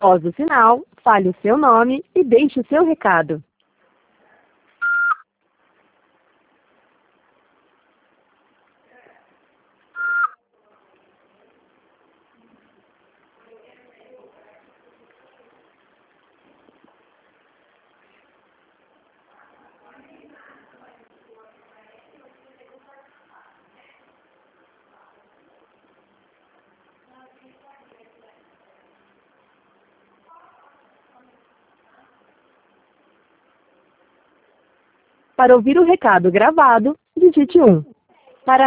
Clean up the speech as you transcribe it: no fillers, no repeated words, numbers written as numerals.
Após o sinal, fale o seu nome e deixe o seu recado. Para ouvir o recado gravado, digite 1.